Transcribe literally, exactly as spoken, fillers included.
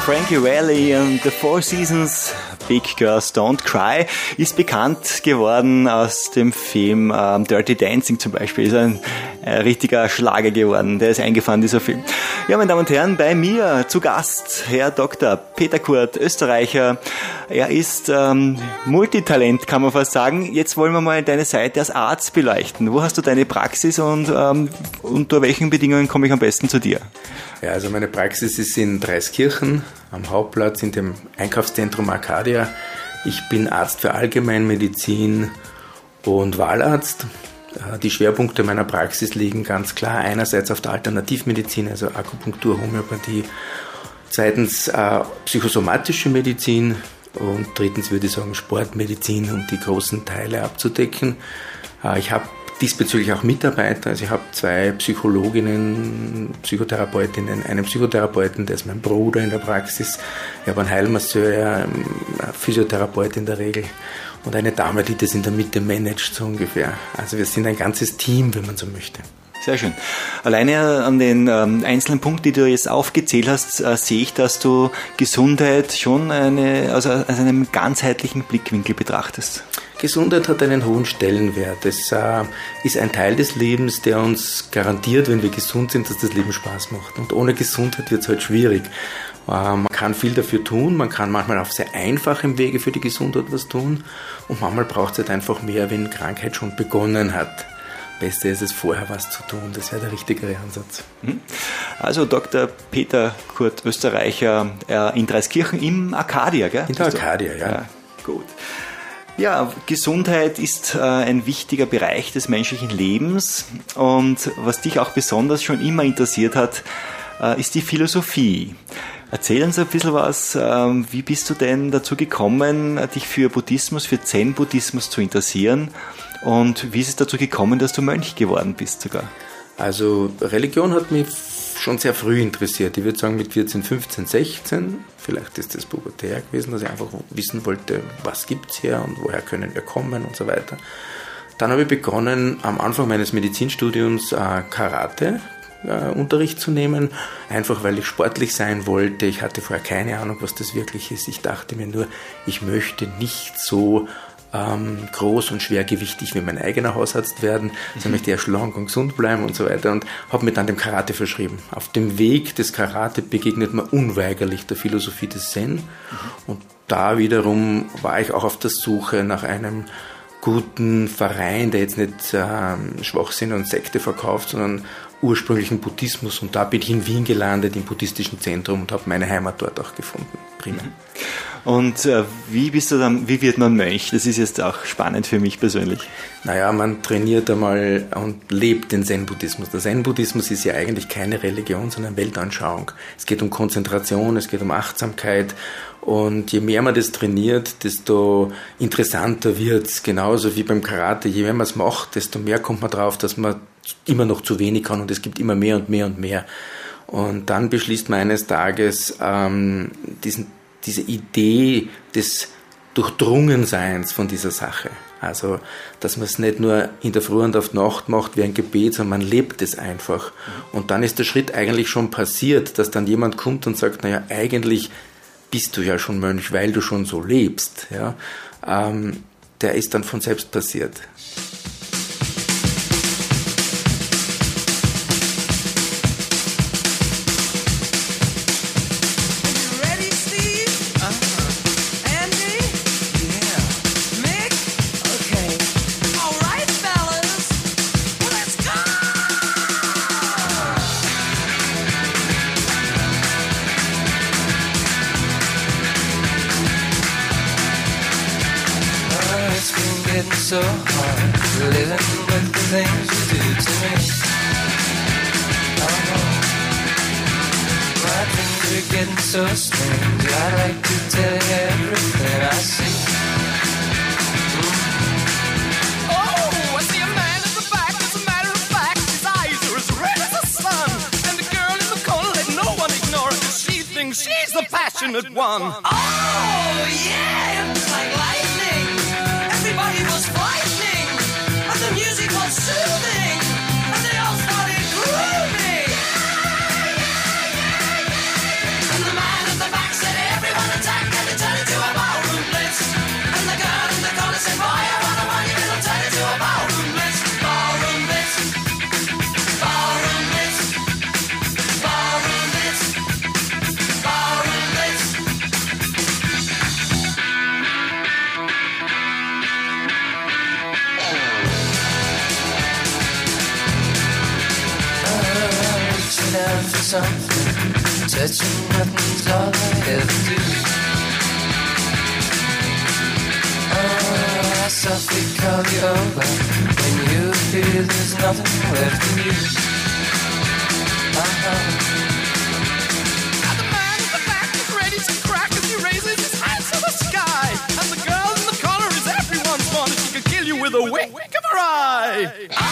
Frankie Valli und The Four Seasons, Big Girls Don't Cry, ist bekannt geworden aus dem Film ähm, Dirty Dancing zum Beispiel. Ist ein äh, richtiger Schlager geworden. Der ist eingefahren, dieser Film. Ja, meine Damen und Herren, bei mir zu Gast Herr Doktor Peter Kurt, Österreicher. Er ist ähm, Multitalent, kann man fast sagen. Jetzt wollen wir mal deine Seite als Arzt beleuchten. Wo hast du deine Praxis und ähm, unter welchen Bedingungen komme ich am besten zu dir? Ja, also meine Praxis ist in Dreiskirchen am Hauptplatz in dem Einkaufszentrum Arcadia. Ich bin Arzt für Allgemeinmedizin und Wahlarzt. Die Schwerpunkte meiner Praxis liegen ganz klar einerseits auf der Alternativmedizin, also Akupunktur, Homöopathie, zweitens äh, psychosomatische Medizin und drittens würde ich sagen Sportmedizin, um die großen Teile abzudecken. Äh, ich habe diesbezüglich auch Mitarbeiter, also ich habe zwei Psychologinnen, Psychotherapeutinnen, einen Psychotherapeuten, der ist mein Bruder in der Praxis, ich habe einen Heilmasseur, einen Physiotherapeut in der Regel und eine Dame, die das in der Mitte managt, so ungefähr. Also wir sind ein ganzes Team, wenn man so möchte. Sehr schön. Alleine an den ähm, einzelnen Punkten, die du jetzt aufgezählt hast, äh, sehe ich, dass du Gesundheit schon eine, also aus einem ganzheitlichen Blickwinkel betrachtest. Gesundheit hat einen hohen Stellenwert. Es äh, ist ein Teil des Lebens, der uns garantiert, wenn wir gesund sind, dass das Leben Spaß macht. Und ohne Gesundheit wird es halt schwierig. Äh, man kann viel dafür tun, man kann manchmal auf sehr einfachem Wege für die Gesundheit was tun und manchmal braucht es halt einfach mehr, wenn Krankheit schon begonnen hat. Beste ist es, vorher was zu tun. Das wäre der richtigere Ansatz. Also Doktor Peter Kurt, Österreicher, äh, in Dreiskirchen im Arcadia, gell? In der Arcadia, ja. ja. Gut. Ja, Gesundheit ist äh, ein wichtiger Bereich des menschlichen Lebens und was dich auch besonders schon immer interessiert hat, äh, ist die Philosophie. Erzähl uns ein bisschen was, äh, wie bist du denn dazu gekommen, dich für Buddhismus, für Zen-Buddhismus zu interessieren und wie ist es dazu gekommen, dass du Mönch geworden bist sogar? Also Religion hat mich schon sehr früh interessiert. Ich würde sagen mit vierzehn, fünfzehn, sechzehn. Vielleicht ist das pubertär gewesen, dass ich einfach wissen wollte, was gibt es hier und woher können wir kommen und so weiter. Dann habe ich begonnen, am Anfang meines Medizinstudiums äh, Karate äh, Unterricht zu nehmen, einfach weil ich sportlich sein wollte. Ich hatte vorher keine Ahnung, was das wirklich ist. Ich dachte mir nur, ich möchte nicht so Ähm, groß und schwergewichtig wie mein eigener Hausarzt werden, sondern mhm. möchte eher schlank und gesund bleiben und so weiter und habe mir dann dem Karate verschrieben. Auf dem Weg des Karate begegnet man unweigerlich der Philosophie des Zen mhm. und da wiederum war ich auch auf der Suche nach einem guten Verein, der jetzt nicht ähm, Schwachsinn und Sekte verkauft, sondern ursprünglichen Buddhismus und da bin ich in Wien gelandet, im buddhistischen Zentrum und habe meine Heimat dort auch gefunden. Prima. Und äh, wie bist du dann, wie wird man Mönch? Das ist jetzt auch spannend für mich persönlich. Naja, man trainiert einmal und lebt den Zen-Buddhismus. Der Zen-Buddhismus ist ja eigentlich keine Religion, sondern Weltanschauung. Es geht um Konzentration, es geht um Achtsamkeit und je mehr man das trainiert, desto interessanter wird es. Genauso wie beim Karate, je mehr man es macht, desto mehr kommt man drauf, dass man immer noch zu wenig kann und es gibt immer mehr und mehr und mehr. Und dann beschließt man eines Tages ähm, diesen diese Idee des Durchdrungenseins von dieser Sache. Also, dass man es nicht nur in der Früh und auf die Nacht macht wie ein Gebet, sondern man lebt es einfach. Und dann ist der Schritt eigentlich schon passiert, dass dann jemand kommt und sagt, naja, eigentlich bist du ja schon Mönch, weil du schon so lebst. Ja? Ähm, der ist dann von selbst passiert. So hard living with the things you do to me. Oh, my things are getting so strange. I'd like to tell you everything I see. Mm. Oh, I see a man in the back. As a matter of fact, his eyes are as red as the sun. And the girl in the corner, let no one ignore her, 'cause she thinks she's the passionate one. Oh, yeah, it's like lightning. Everybody was frightening, and the music was soothing, and they all started grooving. And the man at the back something. Touching nothing's all I ever do. Oh, I softly call you over when you feel there's nothing left in you. Uh-huh. And the man in the back is ready to crack as he raises his hands to the sky. And the girl in the corner is everyone's one, and she could kill you with a wink of her eye.